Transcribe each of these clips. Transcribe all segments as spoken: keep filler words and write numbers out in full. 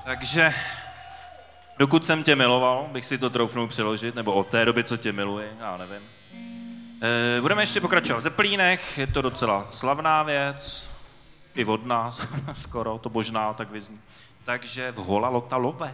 Takže dokud jsem tě miloval, bych si to troufnul přeložit, nebo od té doby, co tě miluji, já nevím. E, budeme ještě pokračovat v Zeppelínech, je to docela slavná věc, i od nás, skoro, to možná tak vyzní. Takže v Hola Lotta Love.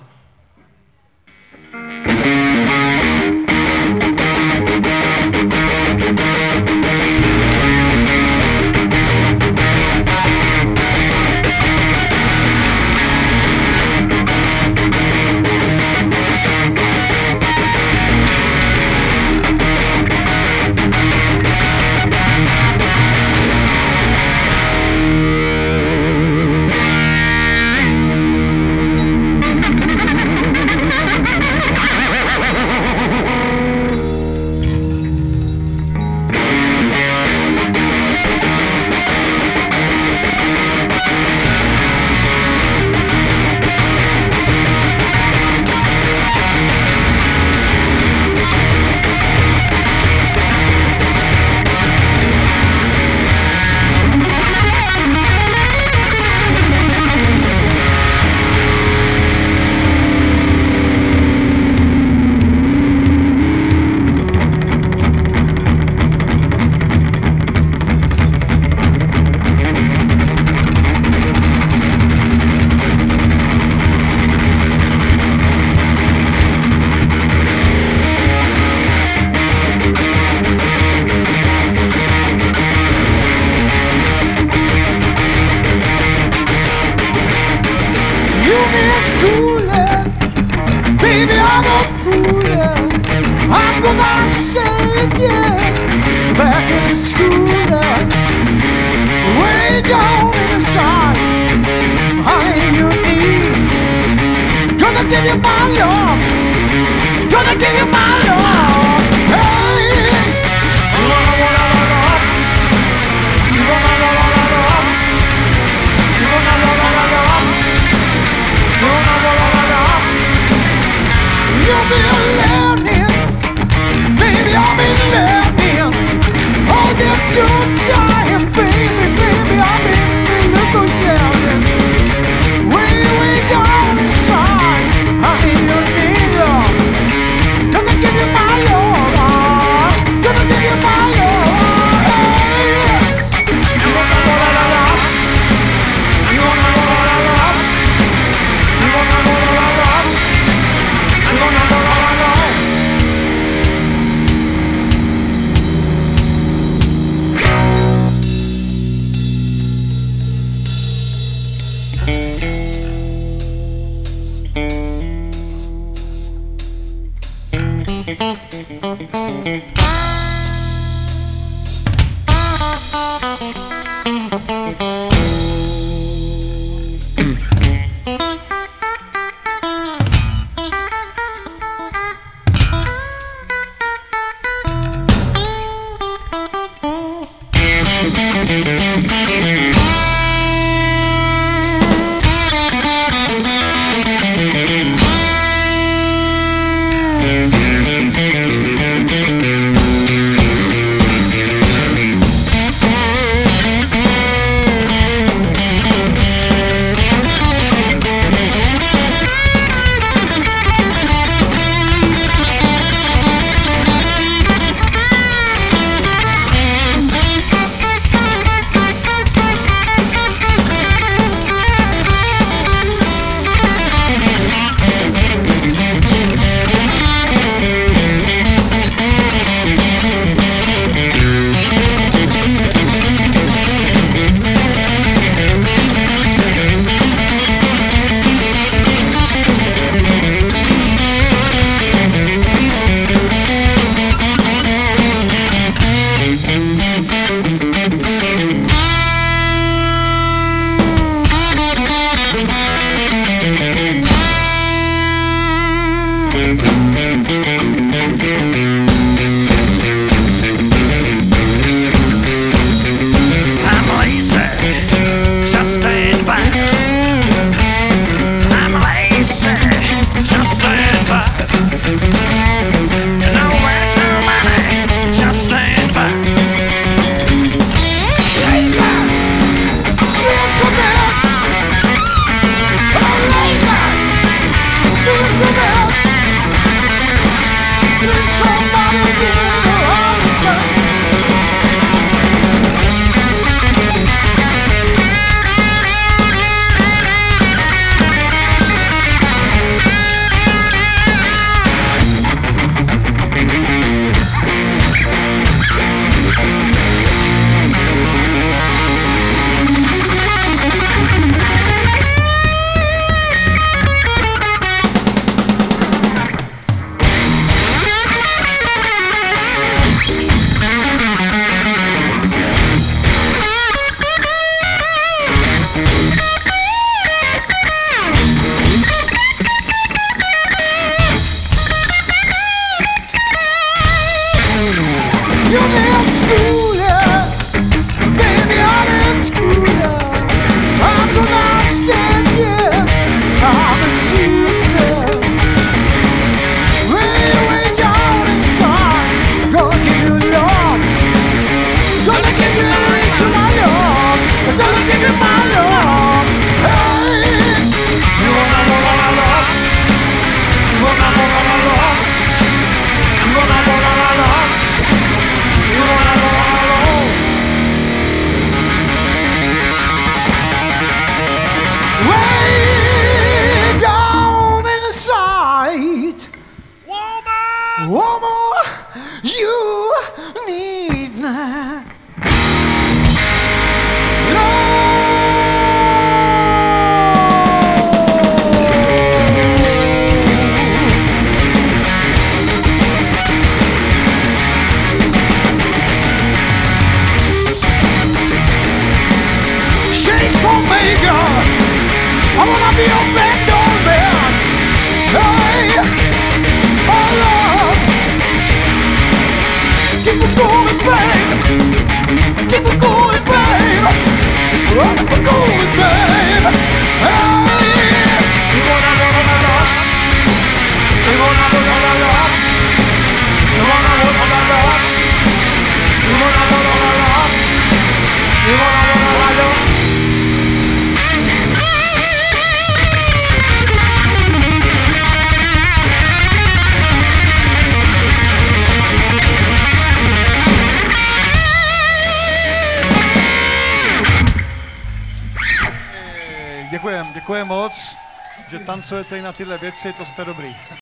your back door, man. Hey, oh Lord. Keep it going, babe. Keep it going, babe. Keep it going, babe. Hey, you wanna know what I love? You wanna know what I love? You wanna know what I love? You wanna know what I love? You wanna know what I love? Děkujem, děkujem moc, že tancujete i na tyhle věci, to jste dobrý.